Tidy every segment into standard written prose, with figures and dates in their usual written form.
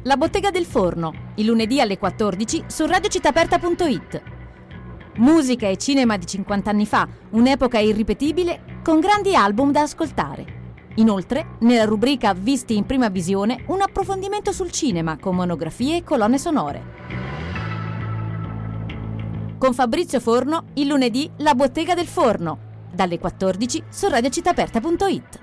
La Bottega del Forno, il lunedì alle 14 su radiocittaaperta.it. Musica e cinema di 50 anni fa, un'epoca irripetibile con grandi album da ascoltare. Inoltre, nella rubrica Visti in prima visione, un approfondimento sul cinema con monografie e colonne sonore. Con Fabrizio Forno, il lunedì La Bottega del Forno, dalle 14 su radiocittaaperta.it.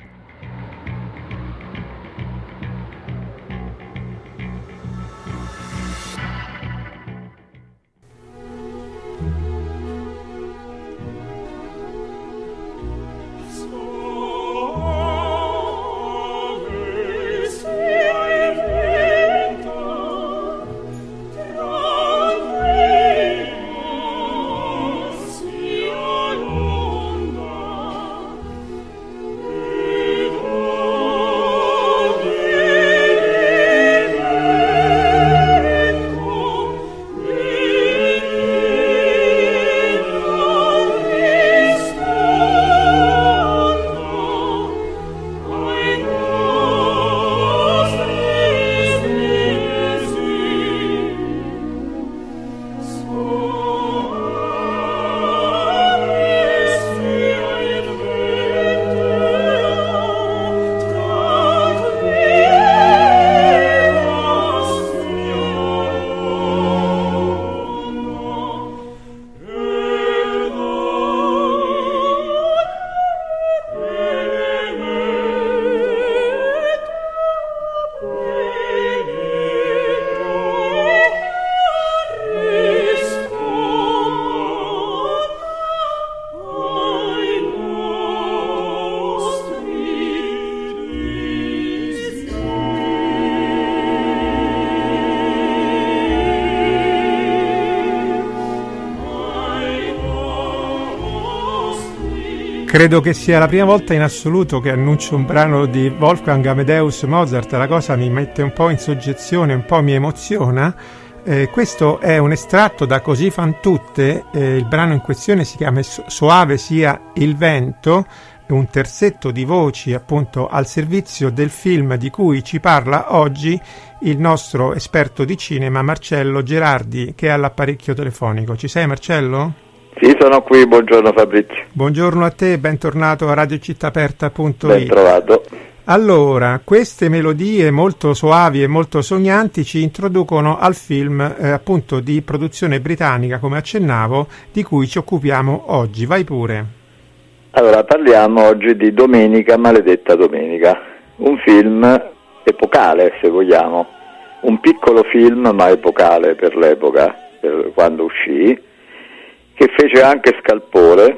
Credo che sia la prima volta in assoluto che annuncio un brano di Wolfgang Amadeus Mozart. La cosa mi mette un po' in soggezione, un po' mi emoziona. Questo è un estratto da Così fan tutte. Il brano in questione si chiama Soave sia il vento, un terzetto di voci appunto al servizio del film di cui ci parla oggi il nostro esperto di cinema Marcello Gerardi, che è all'apparecchio telefonico. Ci sei, Marcello? Sì, sono qui, buongiorno Fabrizio. Buongiorno a te, bentornato a radiocittaaperta.it. Ben trovato. Allora, queste melodie molto soavi e molto sognanti ci introducono al film appunto di produzione britannica, come accennavo, di cui ci occupiamo oggi. Vai pure. Allora, parliamo oggi di Domenica, maledetta domenica, un film epocale, se vogliamo, un piccolo film ma epocale per l'epoca, per quando uscì, che fece anche scalpore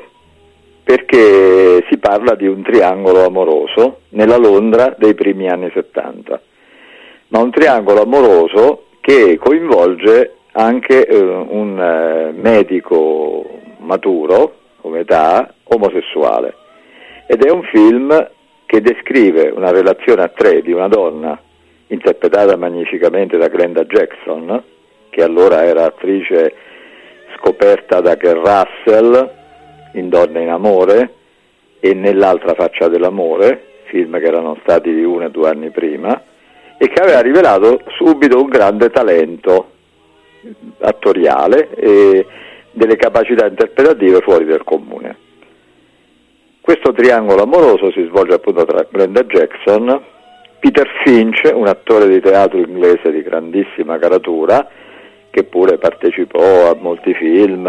perché si parla di un triangolo amoroso nella Londra dei primi anni 70, ma un triangolo amoroso che coinvolge anche un medico maturo, come età, omosessuale, ed è un film che descrive una relazione a tre di una donna interpretata magnificamente da Glenda Jackson, che allora era attrice scoperta da Ken Russell in Donne in amore e nell'altra faccia dell'amore, film che erano stati 1 e 2 anni prima, e che aveva rivelato subito un grande talento attoriale e delle capacità interpretative fuori del comune. Questo triangolo amoroso si svolge appunto tra Glenda Jackson, Peter Finch, un attore di teatro inglese di grandissima caratura, che pure partecipò a molti film,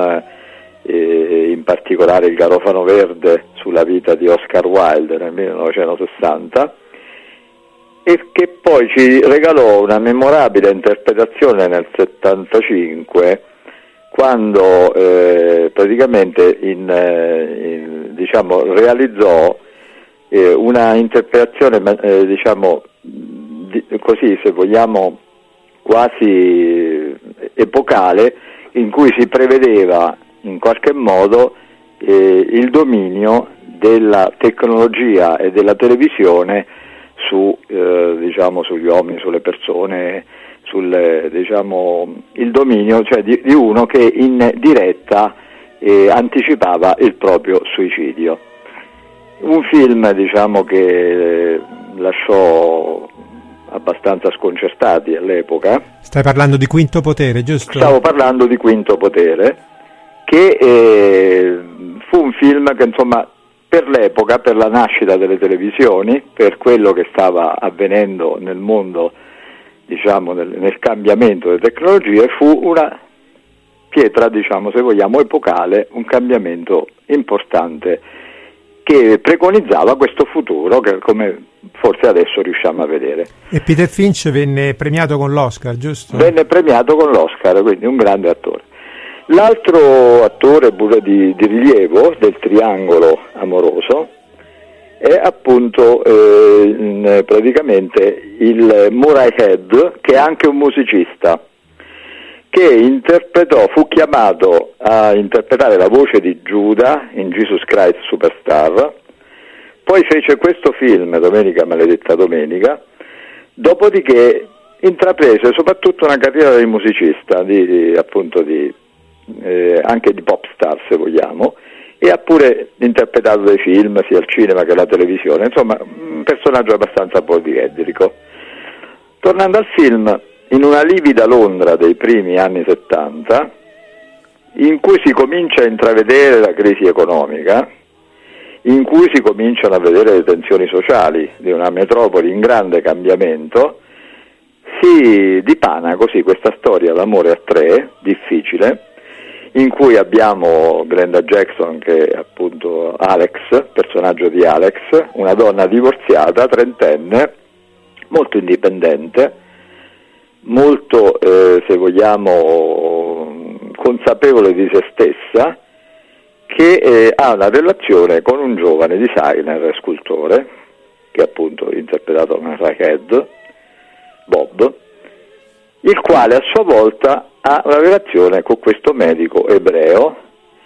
in particolare Il Garofano Verde sulla vita di Oscar Wilde nel 1960, e che poi ci regalò una memorabile interpretazione nel 75, quando praticamente realizzò una interpretazione così, se vogliamo, quasi epocale, in cui si prevedeva in qualche modo il dominio della tecnologia e della televisione sugli uomini, sulle persone, il dominio, cioè di uno che in diretta anticipava il proprio suicidio. Un film che lasciò abbastanza sconcertati all'epoca. Stai parlando di Quinto Potere, giusto? Stavo parlando di Quinto Potere, che fu un film che insomma per l'epoca, per la nascita delle televisioni, per quello che stava avvenendo nel mondo, diciamo nel cambiamento delle tecnologie, fu una pietra, diciamo, se vogliamo, epocale, un cambiamento importante che preconizzava questo futuro che, come forse adesso riusciamo a vedere. E Peter Finch venne premiato con l'Oscar, giusto? Venne premiato con l'Oscar, quindi un grande attore. L'altro attore pure di rilievo del triangolo amoroso è appunto praticamente il Murray Head, che è anche un musicista, che fu chiamato a interpretare la voce di Giuda in Jesus Christ Superstar, poi fece questo film, Domenica Maledetta Domenica, dopodiché intraprese soprattutto una carriera di musicista, anche di pop star se vogliamo, e ha pure interpretato dei film sia al cinema che alla televisione, insomma un personaggio abbastanza poliedrico. Tornando al film, in una livida Londra dei primi anni 70, in cui si comincia a intravedere la crisi economica, in cui si cominciano a vedere le tensioni sociali di una metropoli in grande cambiamento, si dipana così questa storia d'amore a tre, difficile, in cui abbiamo Glenda Jackson, che è appunto Alex, personaggio di Alex, una donna divorziata, trentenne, molto indipendente, molto, se vogliamo, consapevole di se stessa, che ha una relazione con un giovane designer, scultore, che è appunto interpretato da Murray Head, Bob, il quale a sua volta ha una relazione con questo medico ebreo,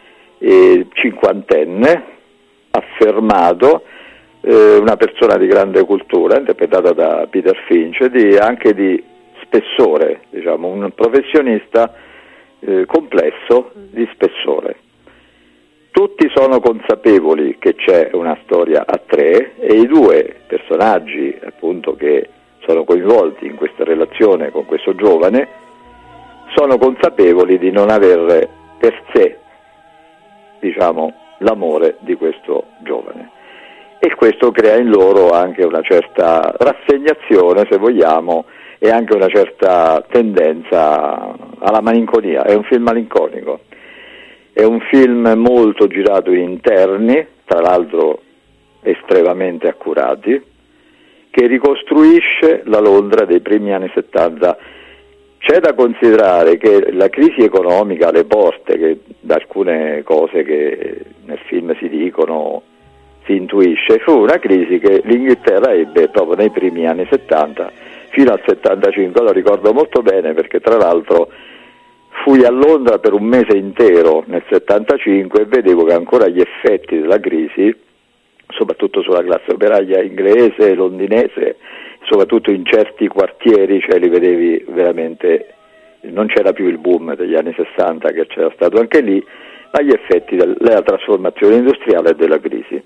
cinquantenne, affermato, una persona di grande cultura, interpretata da Peter Finch, anche di spessore, diciamo, un professionista complesso di spessore. Tutti sono consapevoli che c'è una storia a tre e i due personaggi appunto che sono coinvolti in questa relazione con questo giovane sono consapevoli di non avere per sé, diciamo, l'amore di questo giovane, e questo crea in loro anche una certa rassegnazione, se vogliamo, e anche una certa tendenza alla malinconia. È un film malinconico, è un film molto girato in interni, tra l'altro estremamente accurati, che ricostruisce la Londra dei primi anni 70. C'è da considerare che la crisi economica alle porte, che da alcune cose che nel film si dicono si intuisce, fu una crisi che l'Inghilterra ebbe proprio nei primi anni 70 fino al 75, lo ricordo molto bene perché tra l'altro fui a Londra per un mese intero nel 75 e vedevo che ancora gli effetti della crisi, soprattutto sulla classe operaia inglese, londinese, soprattutto in certi quartieri, cioè li vedevi veramente, non c'era più il boom degli anni 60 che c'era stato anche lì, ma gli effetti della trasformazione industriale e della crisi.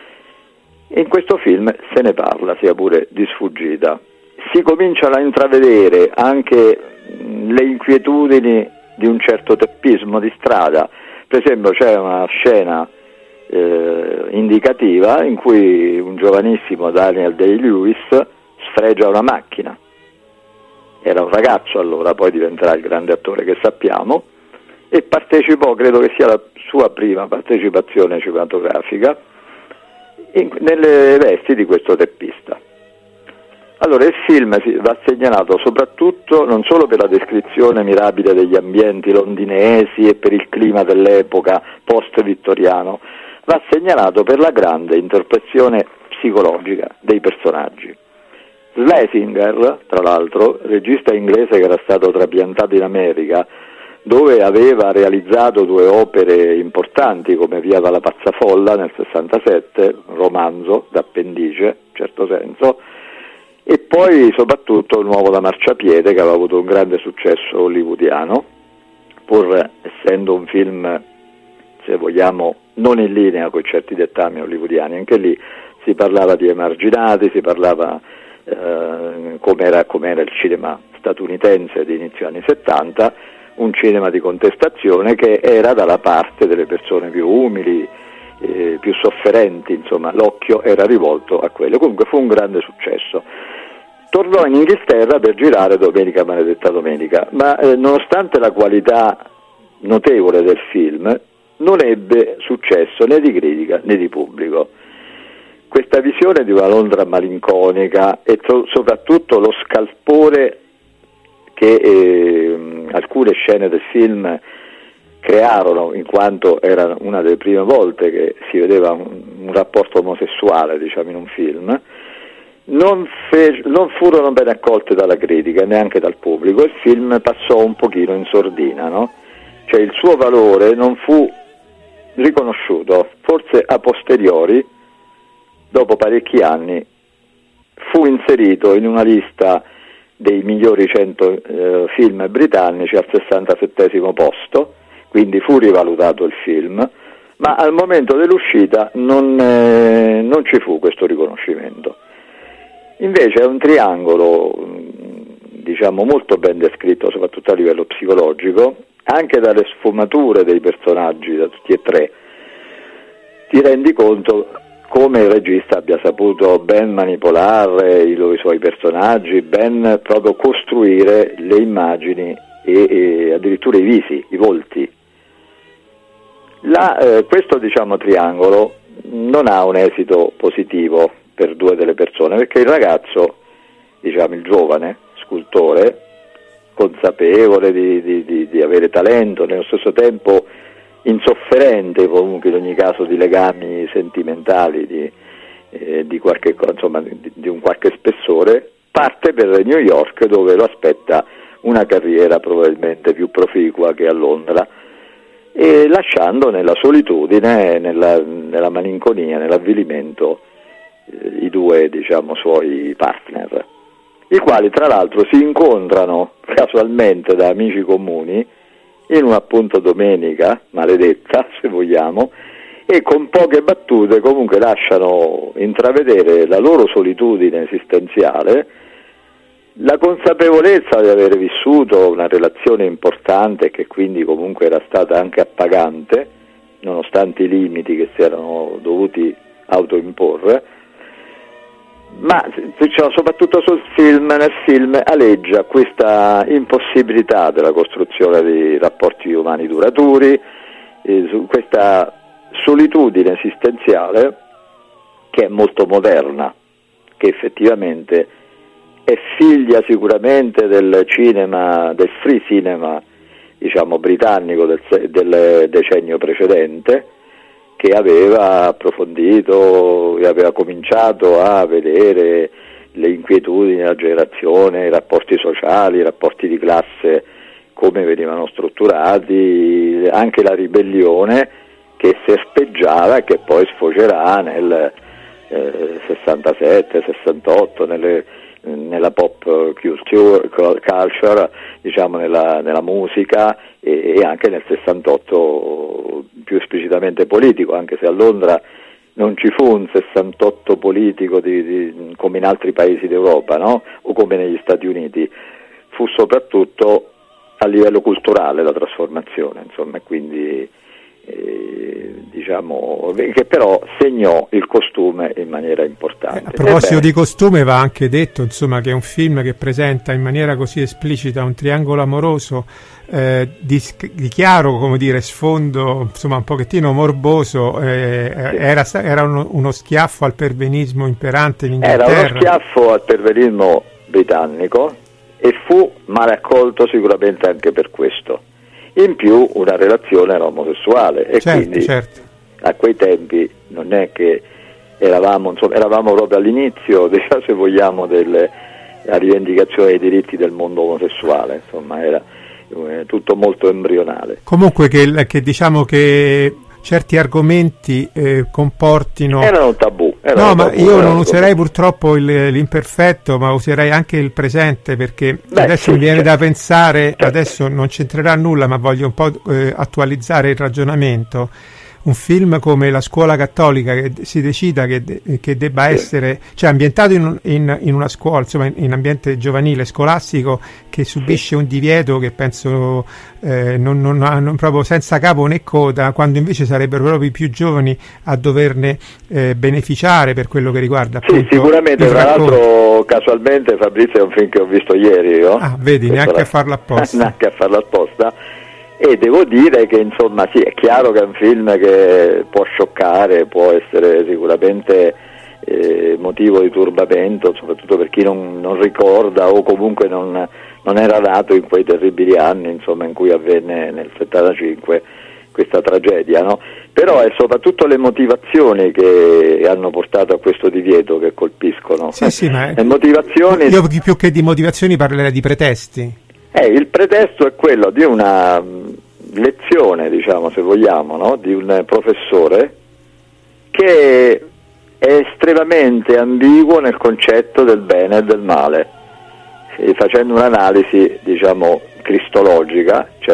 In questo film se ne parla, sia pure di sfuggita. Si cominciano a intravedere anche le inquietudini di un certo teppismo di strada. Per esempio c'è una scena indicativa in cui un giovanissimo Daniel Day-Lewis sfregia una macchina. Era un ragazzo allora, poi diventerà il grande attore che sappiamo, e partecipò, credo che sia la sua prima partecipazione cinematografica, nelle vesti di questo teppista. Allora il film va segnalato soprattutto non solo per la descrizione mirabile degli ambienti londinesi e per il clima dell'epoca post-vittoriano, va segnalato per la grande interpretazione psicologica dei personaggi. Schlesinger, tra l'altro, regista inglese che era stato trapiantato in America, dove aveva realizzato due opere importanti come Via dalla Pazzafolla nel 67, un romanzo d'appendice, in certo senso, e poi soprattutto Il nuovo da marciapiede, che aveva avuto un grande successo hollywoodiano, pur essendo un film, se vogliamo, non in linea con certi dettami hollywoodiani. Anche lì si parlava di emarginati, si parlava come era il cinema statunitense di inizio anni 70, un cinema di contestazione che era dalla parte delle persone più umili, più sofferenti, insomma l'occhio era rivolto a quello. Comunque fu un grande successo. Tornò in Inghilterra per girare Domenica Maledetta Domenica, ma nonostante la qualità notevole del film non ebbe successo né di critica né di pubblico. Questa visione di una Londra malinconica e soprattutto lo scalpore che alcune scene del film crearono, in quanto era una delle prime volte che si vedeva un rapporto omosessuale, diciamo, in un film, non furono ben accolte dalla critica, neanche dal pubblico. Il film passò un pochino in sordina, no? Cioè il suo valore non fu riconosciuto, forse a posteriori, dopo parecchi anni, fu inserito in una lista dei migliori 100 film britannici al 67° posto, quindi fu rivalutato il film, ma al momento dell'uscita non ci fu questo riconoscimento. Invece è un triangolo, diciamo, molto ben descritto, soprattutto a livello psicologico, anche dalle sfumature dei personaggi, da tutti e tre. Ti rendi conto come il regista abbia saputo ben manipolare i suoi personaggi, ben proprio costruire le immagini e addirittura i visi, i volti. Questo, diciamo, triangolo non ha un esito positivo per due delle persone, perché il ragazzo, diciamo il giovane scultore, consapevole di avere talento, nello stesso tempo insofferente comunque in ogni caso di legami sentimentali di qualche, insomma, di un qualche spessore, parte per New York, dove lo aspetta una carriera probabilmente più proficua che a Londra, e lasciando nella solitudine, nella malinconia, nell'avvilimento i due, diciamo, suoi partner, i quali tra l'altro si incontrano casualmente da amici comuni in una, appunto, domenica maledetta, se vogliamo, e con poche battute comunque lasciano intravedere la loro solitudine esistenziale, la consapevolezza di aver vissuto una relazione importante che quindi comunque era stata anche appagante, nonostante i limiti che si erano dovuti autoimporre, ma soprattutto nel film aleggia questa impossibilità della costruzione di rapporti umani duraturi, su questa solitudine esistenziale che è molto moderna, che effettivamente è figlia sicuramente del cinema, del free cinema, diciamo, britannico del decennio precedente, che aveva approfondito e aveva cominciato a vedere le inquietudini della generazione, i rapporti sociali, i rapporti di classe, come venivano strutturati, anche la ribellione che serpeggiava e che poi sfocerà nel 67-68 nella pop culture, diciamo, nella musica, e anche nel 68 più esplicitamente politico, anche se a Londra non ci fu un 68 politico come in altri paesi d'Europa, no? O come negli Stati Uniti. Fu soprattutto a livello culturale la trasformazione, insomma, e quindi diciamo che però segnò il costume in maniera importante. A proposito di costume, va anche detto, insomma, che è un film che presenta in maniera così esplicita un triangolo amoroso di chiaro, come dire, sfondo, insomma, un pochettino morboso. Era uno schiaffo al perbenismo imperante in Inghilterra. Era uno schiaffo al perbenismo britannico e fu male accolto sicuramente anche per questo. In più una relazione era omosessuale e quindi a quei tempi non è che eravamo proprio all'inizio, se vogliamo, della rivendicazione dei diritti del mondo omosessuale, insomma era tutto molto embrionale. Comunque che diciamo che certi argomenti comportino... Erano un tabù. Io non userei purtroppo l'imperfetto, ma userei anche il presente, perché adesso mi viene da pensare, adesso non c'entrerà nulla, ma voglio un po' attualizzare il ragionamento. un film come La scuola cattolica che si decida che debba essere, cioè ambientato in una scuola, insomma in ambiente giovanile, scolastico, che subisce un divieto che penso non proprio senza capo né coda, quando invece sarebbero proprio i più giovani a doverne beneficiare per quello che riguarda appunto, sicuramente. Tra l'altro casualmente Fabrizio è un film che ho visto ieri io. Vedi, neanche a farlo apposta. Neanche a farlo apposta. E devo dire che insomma sì, è chiaro che è un film che può scioccare, può essere sicuramente motivo di turbamento, soprattutto per chi non ricorda o comunque non era nato in quei terribili anni, insomma, in cui avvenne nel 75 questa tragedia, no? Però è soprattutto le motivazioni che hanno portato a questo divieto che colpiscono. Sì, ma le motivazioni... Io più che di motivazioni parlerei di pretesti. Il pretesto è quello di una lezione, diciamo, se vogliamo, no? Di un professore che è estremamente ambiguo nel concetto del bene e del male, facendo un'analisi, diciamo, cristologica, cioè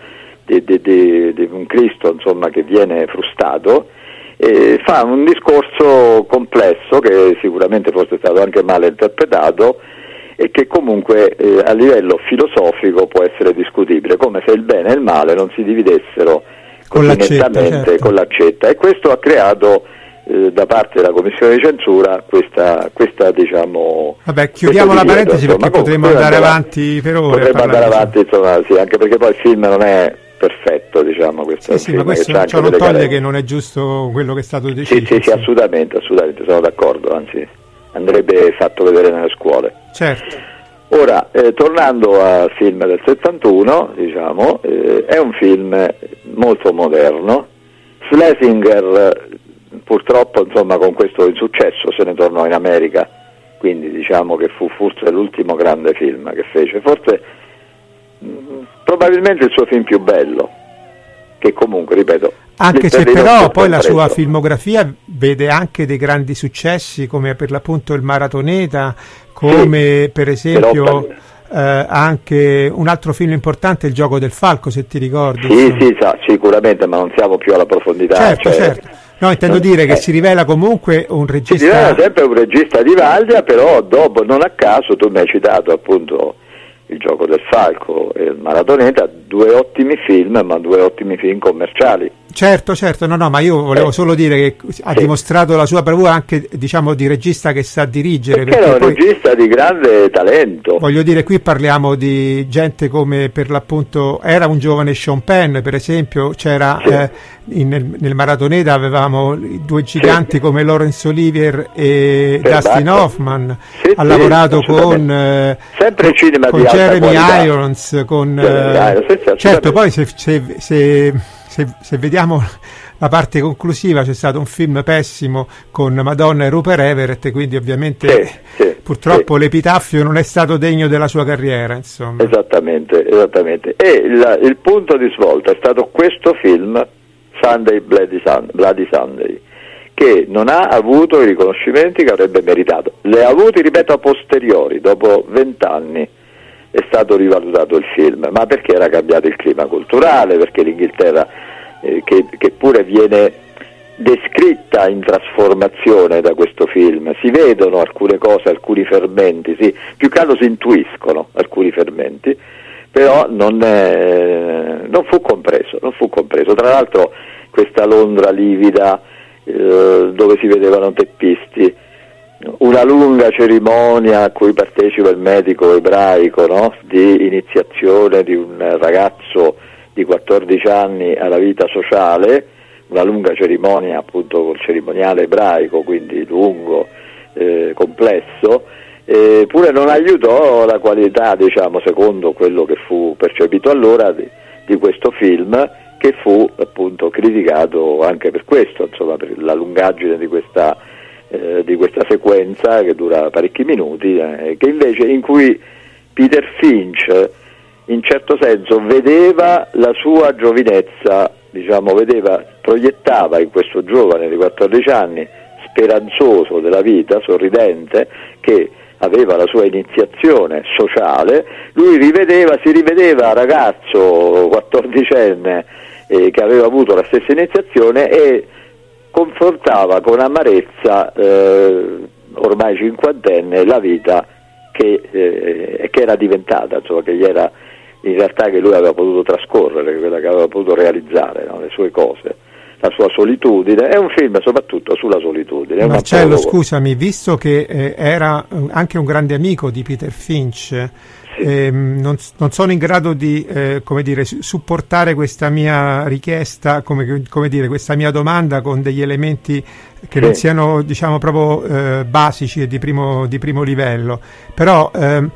di un Cristo, insomma, che viene frustato, e fa un discorso complesso che sicuramente forse è stato anche male interpretato e che comunque a livello filosofico può essere discutibile, come se il bene e il male non si dividessero con l'accetta, certo. Con l'accetta, e questo ha creato da parte della commissione di censura questa diciamo... Vabbè, chiudiamo la parentesi, perché potremmo andare avanti per ore. Potremmo andare avanti, insomma, sì, anche perché poi il film non è perfetto, diciamo, questo sì, ma questo ciò non toglie che non è giusto quello che è stato deciso. Sì, assolutamente, sono d'accordo, anzi andrebbe fatto vedere nelle scuole. Certo. Ora, tornando al film del 71, diciamo, è un film molto moderno. Schlesinger purtroppo, insomma, con questo insuccesso se ne tornò in America, quindi diciamo che fu forse l'ultimo grande film che fece, forse probabilmente il suo film più bello, che comunque, ripeto, anche se però poi la sua filmografia vede anche dei grandi successi, come per l'appunto Il Maratoneta, come per esempio anche un altro film importante, Il Gioco del Falco, se ti ricordi. Sì, sicuramente, ma non siamo più alla profondità. Certo. No, intendo dire che si rivela comunque un regista... Si rivela sempre un regista di Valdia, però dopo, non a caso, tu mi hai citato appunto Il Gioco del Falco e Il Maratoneta, due ottimi film, ma due ottimi film commerciali. Certo, no, ma io volevo solo dire che ha dimostrato la sua bravura anche, diciamo, di regista che sa dirigere. Perché era un regista di grande talento. Voglio dire, qui parliamo di gente come, per l'appunto, era un giovane Sean Penn, per esempio, c'era nel Maratoneta avevamo due giganti come Laurence Olivier e Dustin Hoffman, ha lavorato con sempre cinema con di alta Jeremy qualità. Irons, certo, poi se vediamo la parte conclusiva, c'è stato un film pessimo con Madonna e Rupert Everett, quindi ovviamente purtroppo l'epitaffio non è stato degno della sua carriera, insomma. Esattamente. E il punto di svolta è stato questo film, Bloody Sunday, che non ha avuto i riconoscimenti che avrebbe meritato. Le ha avuti, ripeto, a posteriori, dopo 20 anni è stato rivalutato il film, ma perché era cambiato il clima culturale, perché l'Inghilterra, che pure viene descritta in trasformazione da questo film, si vedono alcune cose, alcuni fermenti, più che altro si intuiscono alcuni fermenti, però non fu compreso. Tra l'altro questa Londra livida, dove si vedevano teppisti, una lunga cerimonia a cui partecipa il medico ebraico, no? Di iniziazione di un ragazzo di 14 anni alla vita sociale, una lunga cerimonia appunto col cerimoniale ebraico, quindi lungo, complesso, pure non aiutò la qualità, diciamo, secondo quello che fu percepito allora di questo film, che fu appunto criticato anche per questo, insomma, per la lungaggine di questa sequenza che dura parecchi minuti, che invece in cui Peter Finch in certo senso vedeva la sua giovinezza, diciamo, proiettava in questo giovane di 14 anni, speranzoso della vita, sorridente, che aveva la sua iniziazione sociale, lui si rivedeva ragazzo 14enne che aveva avuto la stessa iniziazione, e confrontava con amarezza, ormai cinquantenne, la vita che era diventata, insomma, che gli era, in realtà, che lui aveva potuto trascorrere, quella che aveva potuto realizzare, no? Le sue cose, la sua solitudine. È un film soprattutto sulla solitudine. Marcello, scusami, visto che era anche un grande amico di Peter Finch, sì, non sono in grado di supportare questa mia richiesta, come dire, questa mia domanda con degli elementi che non siano, diciamo, proprio basici e di primo livello, però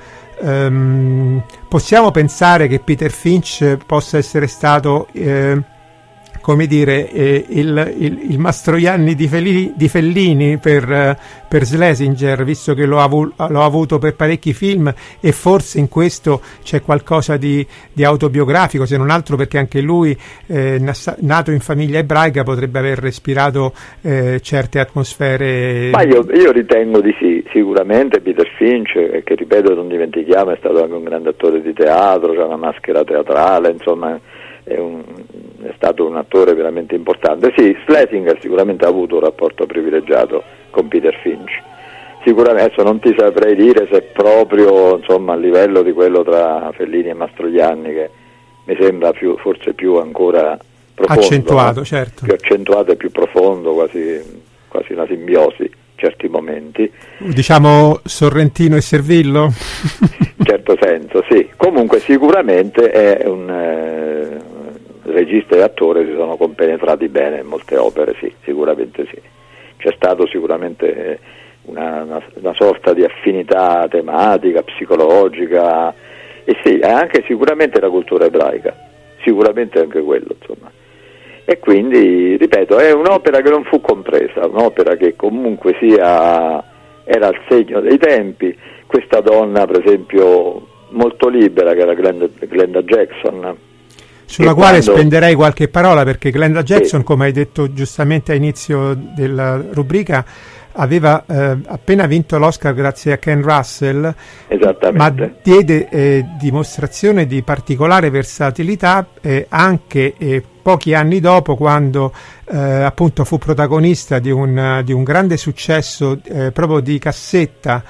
possiamo pensare che Peter Finch possa essere stato come dire, il Mastroianni di Fellini per Schlesinger, visto che l'ho avuto per parecchi film, e forse in questo c'è qualcosa di autobiografico, se non altro perché anche lui, nato in famiglia ebraica, potrebbe aver respirato certe atmosfere. Ma io ritengo di sì, sicuramente. Peter Finch, che ripeto, non dimentichiamo, è stato anche un grande attore di teatro, c'ha una maschera teatrale, insomma è stato un attore veramente importante. Sì, Schlesinger sicuramente ha avuto un rapporto privilegiato con Peter Finch, sicuramente. Adesso non ti saprei dire se proprio, insomma, a livello di quello tra Fellini e Mastroianni, che mi sembra forse più ancora profondo, accentuato, no? Certo, più accentuato e più profondo, quasi una simbiosi in certi momenti, diciamo Sorrentino e Servillo. In certo senso, sì. Comunque sicuramente è un regista e attore, si sono compenetrati bene in molte opere, sì, sicuramente sì. C'è stato sicuramente una sorta di affinità tematica, psicologica, e sì, anche sicuramente la cultura ebraica, sicuramente anche quello, insomma. E quindi, ripeto, è un'opera che non fu compresa, un'opera che comunque sia era al segno dei tempi. Questa donna, per esempio, molto libera, che era Glenda Jackson, sulla quale spenderei qualche parola, perché Glenda Jackson, come hai detto giustamente all'inizio della rubrica, aveva appena vinto l'Oscar grazie a Ken Russell, ma diede dimostrazione di particolare versatilità anche pochi anni dopo, quando appunto fu protagonista di un grande successo proprio di cassetta,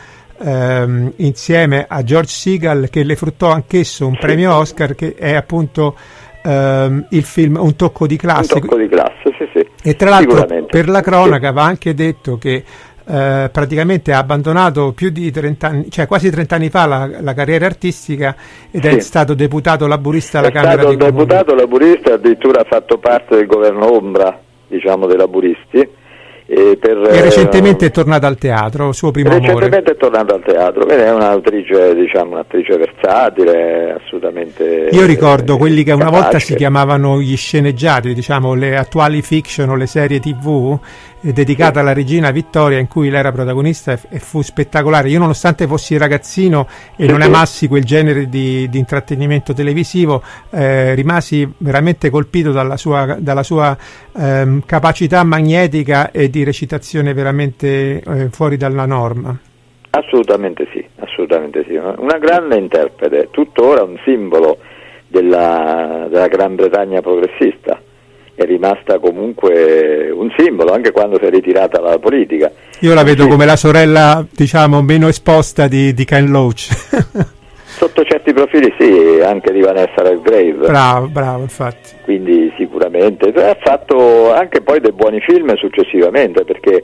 insieme a George Segal, che le fruttò anch'esso un premio Oscar, che è appunto il film Un tocco di classe. Un tocco di classe, sì. E tra l'altro, per la cronaca, va anche detto che praticamente ha abbandonato più di 30 anni, cioè quasi 30 anni fa, la carriera artistica, ed è stato deputato laburista alla Camera dei Comuni. È stato deputato laburista, addirittura ha fatto parte del governo ombra, diciamo, dei laburisti. E recentemente è tornata al teatro, suo primo amore. Recentemente è tornata al teatro, è un'attrice, diciamo, un'attrice versatile, assolutamente. Io ricordo quelli che una volta si chiamavano gli sceneggiati, diciamo, le attuali fiction o le serie TV, dedicata alla regina Vittoria, in cui lei era protagonista, e fu spettacolare. Io, nonostante fossi ragazzino e non amassi quel genere di intrattenimento televisivo, rimasi veramente colpito dalla sua capacità magnetica e di recitazione veramente fuori dalla norma. Assolutamente sì. Una grande interprete, tuttora un simbolo della Gran Bretagna progressista. È rimasta comunque un simbolo, anche quando si è ritirata dalla politica. Io la vedo come la sorella, diciamo, meno esposta di Ken Loach. Sotto certi profili sì, anche di Vanessa Redgrave. Bravo, infatti. Quindi sicuramente ha fatto anche poi dei buoni film successivamente, perché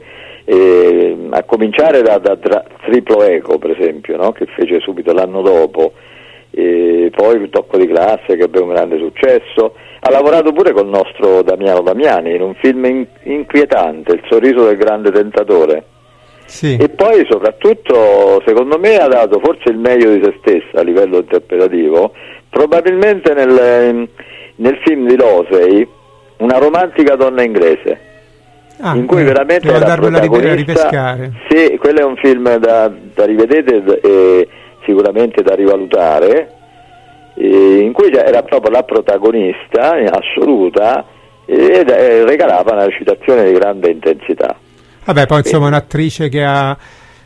a cominciare da Triplo Eco, per esempio, no? Che fece subito l'anno dopo, e poi Il tocco di classe, che ebbe un grande successo. Ha lavorato pure col nostro Damiano Damiani in un film inquietante, Il sorriso del grande tentatore. Sì. E poi soprattutto, secondo me, ha dato forse il meglio di se stessa a livello interpretativo, probabilmente nel film di Losey, Una romantica donna inglese, in cui veramente è la protagonista. Sì, quello è un film da rivedere e sicuramente da rivalutare, in cui era proprio la protagonista assoluta, e regalava una recitazione di grande intensità. Vabbè, poi insomma un'attrice che ha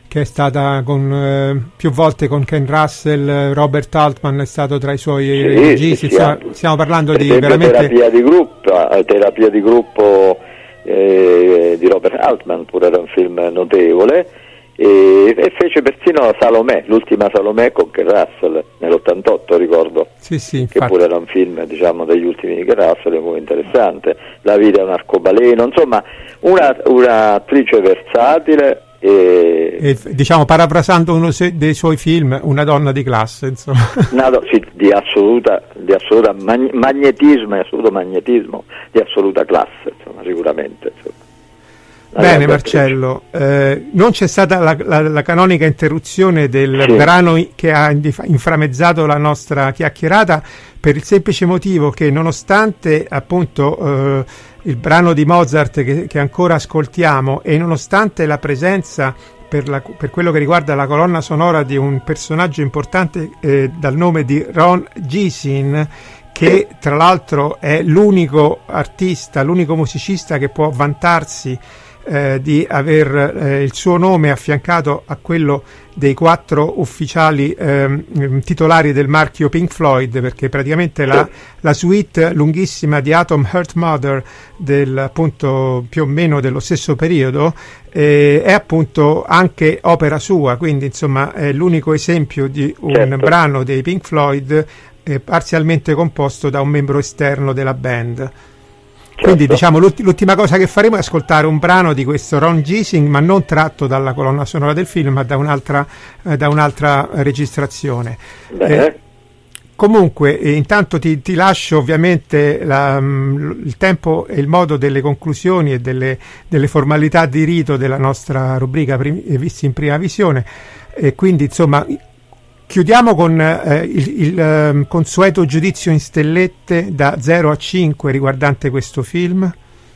che è stata con più volte con Ken Russell, Robert Altman è stato tra i suoi registi. Stiamo parlando di veramente terapia di gruppo di Robert Altman, pure era un film notevole, e fece persino Salomè, l'ultima Salomè con Ken Russell nell'88, ricordo, sì, che pure era un film, diciamo, degli ultimi di Ken Russell, molto interessante. La vita è un arcobaleno, insomma un'attrice versatile e diciamo, parafrasando uno dei suoi film, una donna di classe, insomma. Sì, di assoluta magnetismo e assoluto magnetismo, di assoluta classe, insomma, sicuramente, insomma. Bene Marcello, non c'è stata la canonica interruzione del brano che ha inframmezzato la nostra chiacchierata, per il semplice motivo che, nonostante appunto il brano di Mozart che ancora ascoltiamo, e nonostante la presenza per quello che riguarda la colonna sonora di un personaggio importante dal nome di Ron Geesin, che tra l'altro è l'unico artista, l'unico musicista che può vantarsi di aver il suo nome affiancato a quello dei 4 ufficiali titolari del marchio Pink Floyd, perché praticamente la suite lunghissima di Atom Heart Mother appunto più o meno dello stesso periodo è appunto anche opera sua, quindi insomma è l'unico esempio di un brano dei Pink Floyd parzialmente composto da un membro esterno della band. Quindi diciamo l'ultima cosa che faremo è ascoltare un brano di questo Ron Geesin, ma non tratto dalla colonna sonora del film, ma da un'altra registrazione. Comunque intanto ti lascio ovviamente il tempo e il modo delle conclusioni e delle formalità di rito della nostra rubrica Visti in Prima Visione, e quindi insomma chiudiamo con il consueto giudizio in stellette da 0 a 5 riguardante questo film.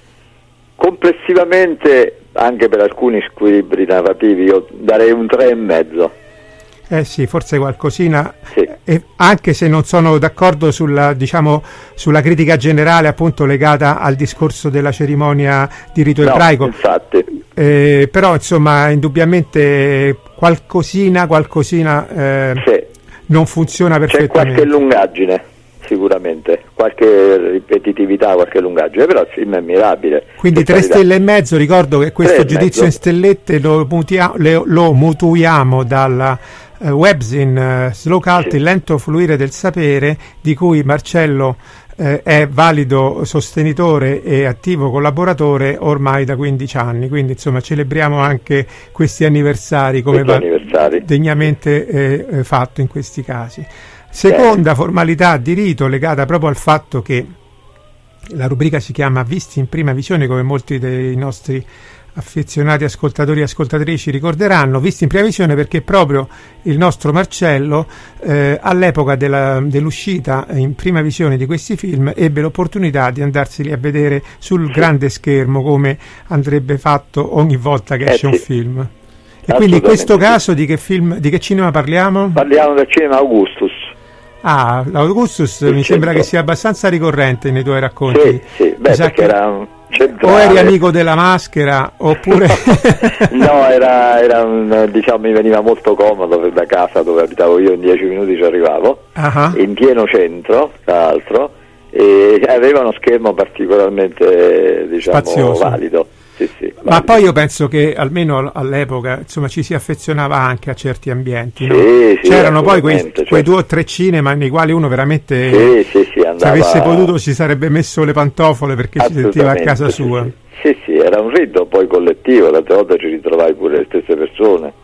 Complessivamente, anche per alcuni squilibri narrativi, io darei un 3,5. Sì, forse qualcosina, sì. Anche se non sono d'accordo sulla critica generale, appunto legata al discorso della cerimonia di rito ebraico. Infatti. Però insomma indubbiamente qualcosina sì. Non funziona perfettamente. C'è qualche lungaggine, sicuramente, qualche ripetitività, qualche lungaggine, però il film è mirabile. Quindi 3 stelle e mezzo. Ricordo che questo giudizio in stellette lo mutuiamo dalla webzine Slow Cult, il lento fluire del sapere, di cui Marcello è valido sostenitore e attivo collaboratore ormai da 15 anni, quindi insomma celebriamo anche questi anniversari come degnamente fatto in questi casi. Seconda formalità di rito legata proprio al fatto che la rubrica si chiama Visti in Prima Visione, come molti dei nostri affezionati ascoltatori e ascoltatrici ricorderanno, Visti in Prima Visione perché proprio il nostro Marcello all'epoca dell'uscita in prima visione di questi film ebbe l'opportunità di andarseli a vedere sul grande schermo, come andrebbe fatto ogni volta che esce un film. E quindi in questo caso di che cinema parliamo? Parliamo del cinema Augustus. L'Augustus mi sembra che sia abbastanza ricorrente nei tuoi racconti. Sì, perché era centrale. O eri amico della Maschera oppure no, era mi veniva molto comodo da casa dove abitavo io, in 10 minuti ci arrivavo, in pieno centro tra l'altro, e aveva uno schermo particolarmente spazioso, valido. Sì, ma poi io penso che almeno all'epoca insomma ci si affezionava anche a certi ambienti, no? C'erano poi quei 2 o 3 cinema nei quali uno veramente andava, se avesse potuto si sarebbe messo le pantofole perché si sentiva a casa sua. Sì, era un rito poi collettivo, tante volte ci ritrovai pure le stesse persone,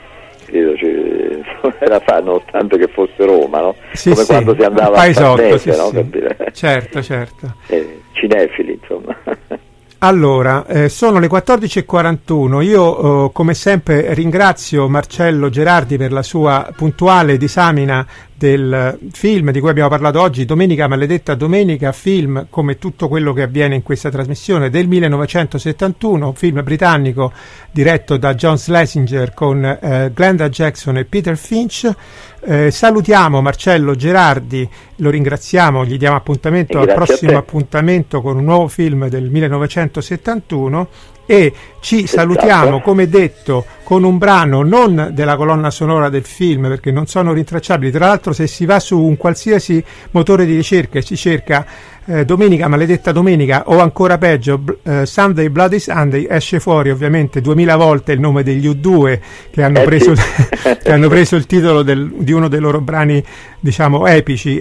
era nonostante che fosse Roma, no? Come quando si andava a Farnese, no? Per dire. Certo. Cinefili, insomma. Allora, sono le 14:41. Io come sempre ringrazio Marcello Gerardi per la sua puntuale disamina del film di cui abbiamo parlato oggi, Domenica Maledetta Domenica, film come tutto quello che avviene in questa trasmissione del 1971, un film britannico diretto da John Schlesinger con Glenda Jackson e Peter Finch. Salutiamo Marcello Gerardi, lo ringraziamo, gli diamo appuntamento al prossimo appuntamento con un nuovo film del 1971 e ci salutiamo, come detto, con un brano non della colonna sonora del film, perché non sono rintracciabili. Tra l'altro, se si va su un qualsiasi motore di ricerca e si cerca Domenica, maledetta domenica, o ancora peggio Sunday Bloody Sunday, esce fuori ovviamente 2000 volte il nome degli U2 che hanno preso che hanno preso il titolo di uno dei loro brani, diciamo, epici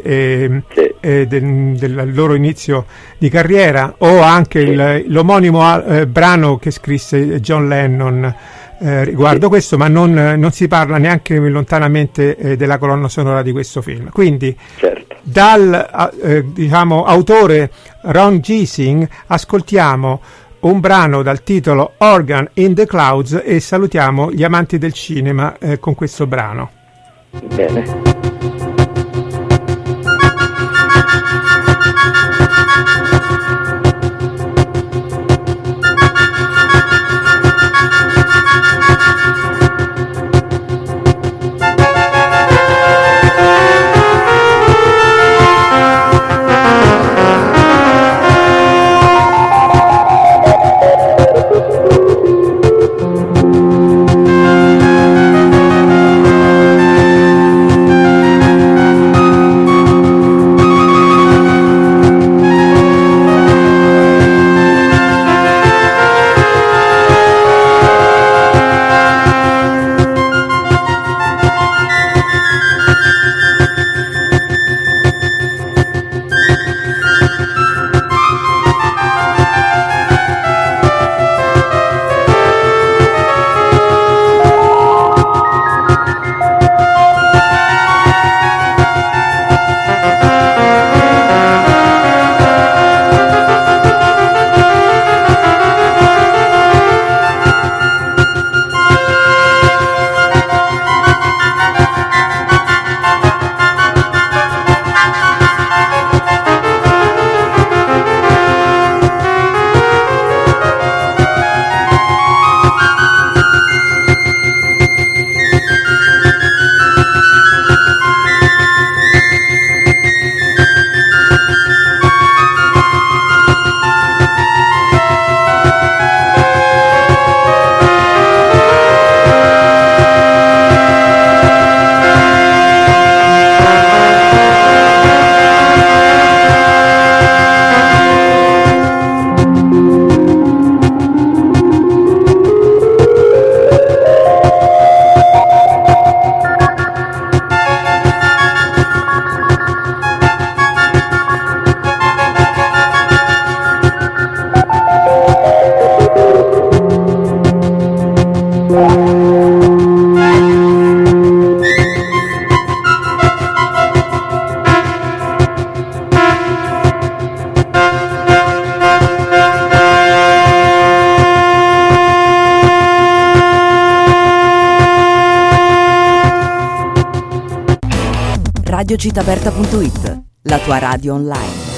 del loro inizio di carriera, o anche l'omonimo brano che scrisse John Lennon riguardo questo, ma non si parla neanche lontanamente della colonna sonora di questo film. Quindi dal diciamo autore Ron Gissing ascoltiamo un brano dal titolo Organ in the Clouds e salutiamo gli amanti del cinema con questo brano. Bene. radiocitaperta.it, la tua radio online.